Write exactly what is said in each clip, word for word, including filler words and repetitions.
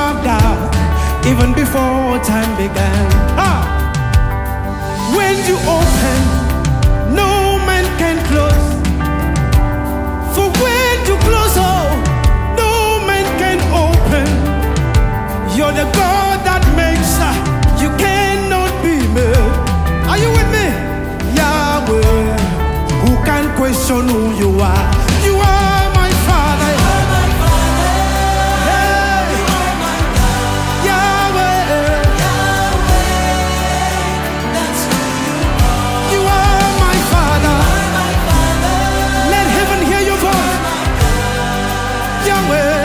carved out even before time began. Ah! When you open, no man can close. For when you close, oh, no man can open. You're the God that makes, uh, you cannot be made. Are you with me? Yahweh, who can question who you are? You are my Father. You are my Father. Hey. You are my God. Yahweh. Yahweh, that's who you are. You are my Father. You are my Father. Let heaven hear your voice. Yahweh.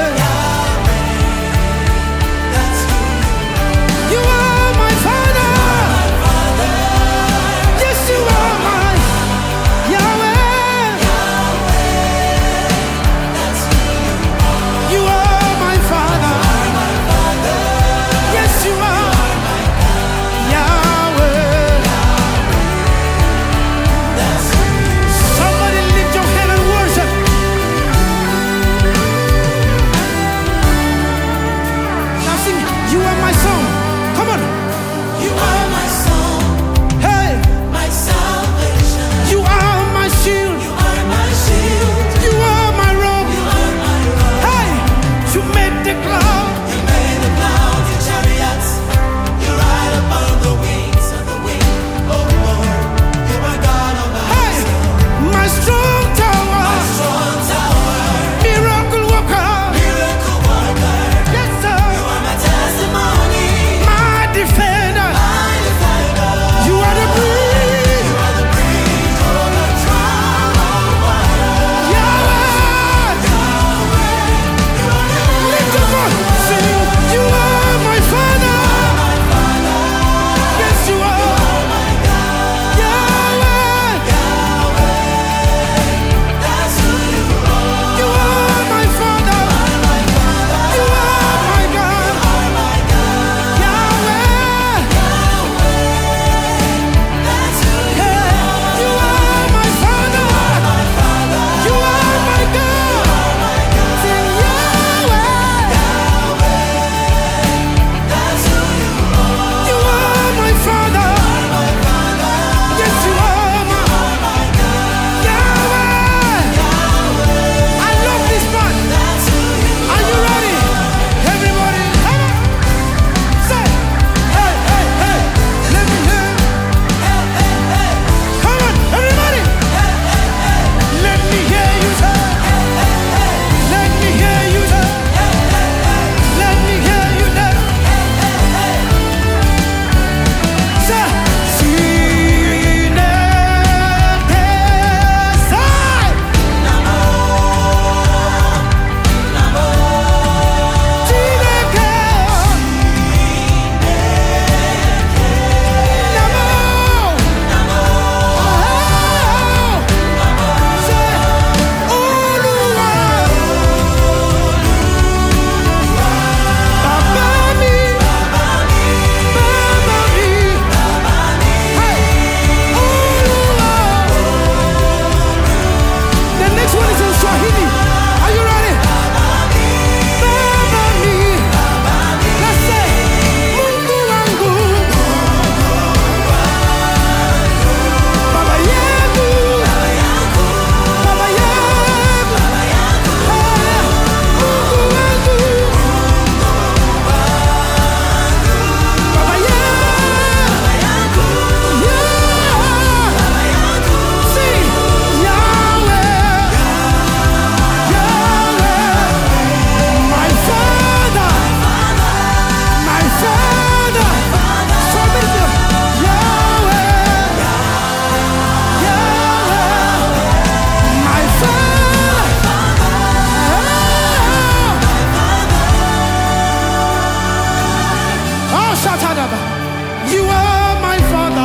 You are my Father.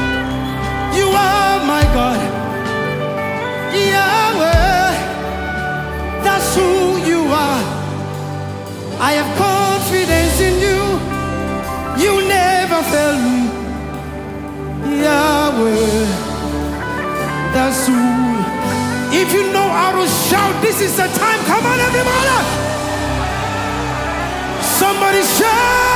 You are my God. Yahweh, that's who you are. I have confidence in you. You never fail me. Yahweh, that's who. If you know how to shout, this is the time. Come on, everybody. Somebody shout.